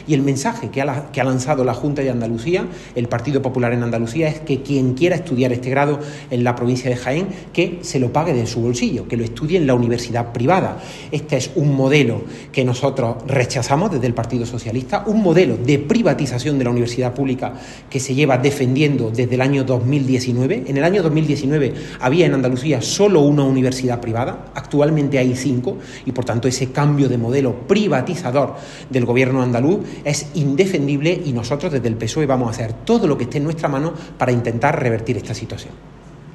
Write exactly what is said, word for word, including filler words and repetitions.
Y el mensaje que ha, que ha lanzado la Junta de Andalucía, el Partido Popular en Andalucía, es que quien quiera estudiar este grado en la provincia de Jaén, que se lo pague de su bolsillo, que lo estudie en la universidad privada. Este es un modelo que nosotros rechazamos desde el Partido Socialista, un modelo de privatización de la universidad pública que se lleva defendiendo desde el año dos mil diecinueve. En el año dos mil diecinueve había en Andalucía solo una universidad privada, actualmente hay cinco, y por tanto ese cambio de modelo privatizador del gobierno andaluz es indefendible, y nosotros desde el P S O E vamos a hacer todo lo que esté en nuestra mano para intentar revertir esta situación.